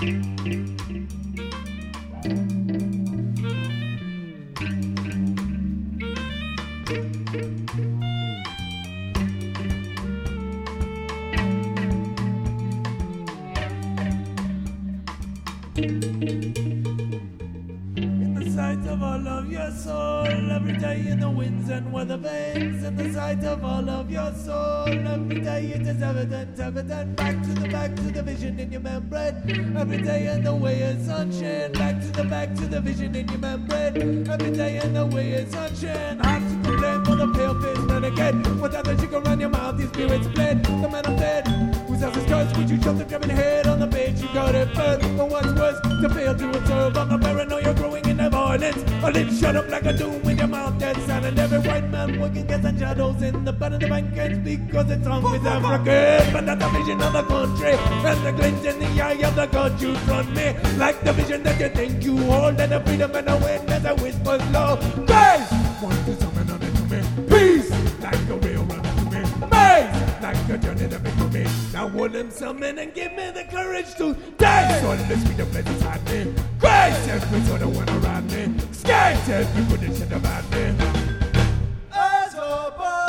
sight of all of your soul, every day in the winds and weather vanes. In the sight of all of your soul, every day it is evident, evident. Back to the vision in your membrane. Every day in the way is sunshine. Back to the vision in your membrane. Every day in the way is sunshine. Hard to complain for the pale face renegade. Without the sugar on your mouth, your spirit's bled. The man of dead, whose house is cursed. Would you jump the grabbing head on the page? You got it first. But what's worse, to fail to observe on the paranoia growing in the violence. A lip shut up like a doom with your mouth dead silent. Every white man working gets and shadows in the bed of the bank can't speak cause it's wrong with African. But that's the vision of the country and the glint in the eye of the God you front me. Like the vision that you think you hold and the freedom and the wind as a whisper low. Grace! Want to summon on it to me. Peace! Like a real runner to me. Maze! Like a journey to make to me. Now will them summon and give me the courage to dance. All the sweet of pleasures had me. Grace! Every sort of one around me. Skate! Every good shit about me. As above,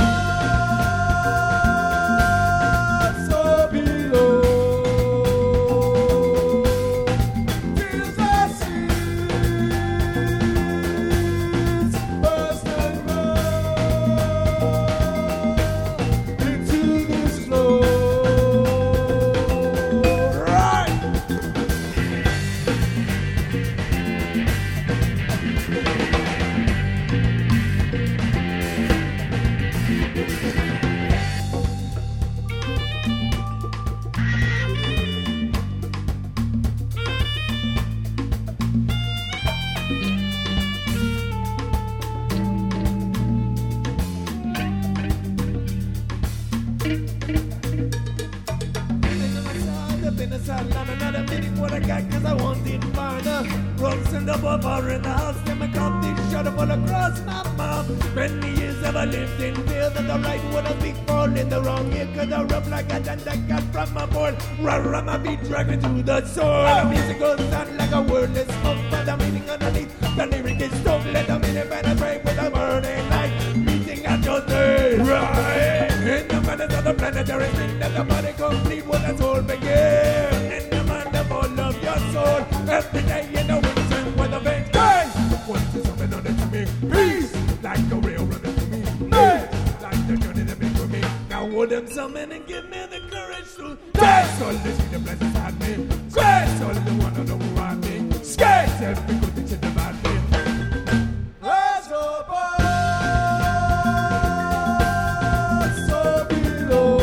so below. Tears I see, burst and roll into this flow. Right! Another minute what I got cause I want it finer. Rocks in the bar in the house, then my cup this shot all across my mouth. Many years have I lived in fear that the right one will be falling the wrong ear. Cause I rub like a dance that got from my board. Rah my beat dragging to the sword. The music goes down like a wordless smoke, but the meaning underneath the lyric is stoked. Let the minute penetrate with a burning light, meeting at your day. Right in the madness of the planetary spin, that the body complete when the soul begins. Of your soul, every day in the winds and weather vanes. Grace! Want to summon on it to me. Peace! Like a real runner to me. Maze! Like the journey that made for me. Now would them summon and give me the courage to dance. All the sweet blessings had me. Grace! All the one on the who had me. Skate! Every good thing said about me. Rise above, so below.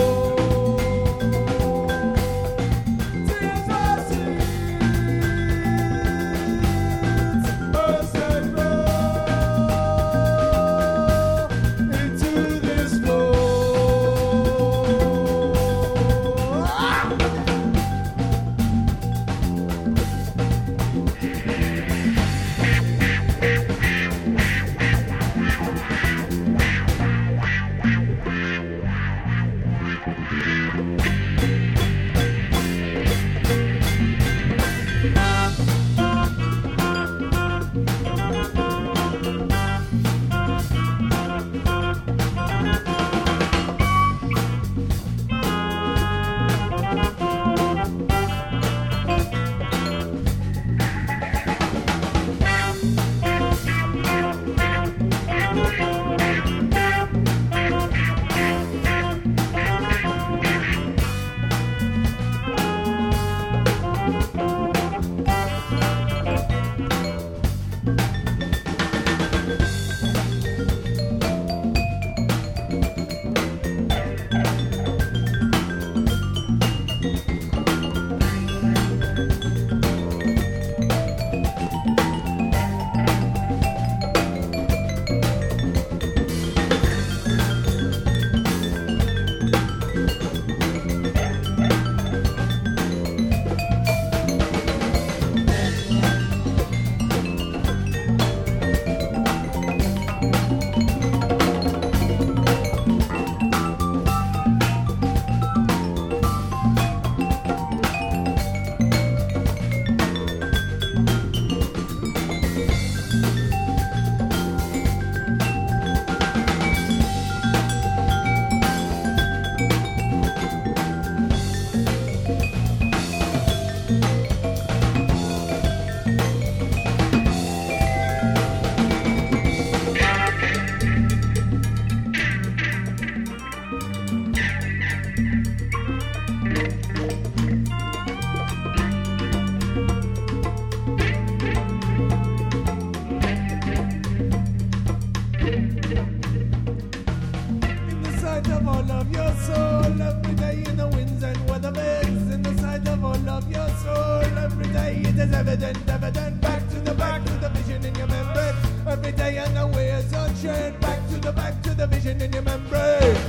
is evident, evident. Back to the vision in your membrane. Every day and the way is unchained. Back to the vision in your membrane.